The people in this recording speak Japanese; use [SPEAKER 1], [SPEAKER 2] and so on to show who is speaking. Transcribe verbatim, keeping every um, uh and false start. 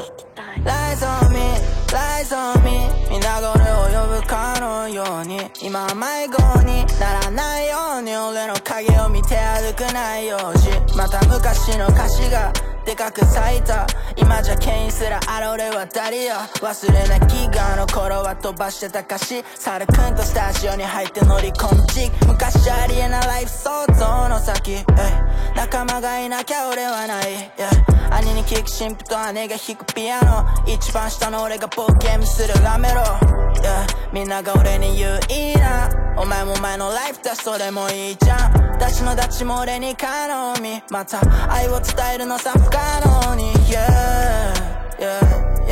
[SPEAKER 1] Lies on me, lies on me みんなが俺を呼ぶかのように今は迷子にならないように俺の影を見て歩くないようじまた昔の歌詞がでかく咲いた今じゃ権威すらある俺は誰よ忘れなきがあの頃は飛ばしてた歌詞サルくんとスタジオに入って乗り込むチッ昔ありえないライフ想像の先、え仲間がいなきゃ俺はない、yeah、兄に聞く新婦と姉が弾くピアノ一番下の俺がボーゲームするラメロ、yeah、みんなが俺に言ういいなお前もお前のライフだそれもいいじゃんダチのダチも俺に頼みまた愛を伝えるのさ不可能に Yeah, yeah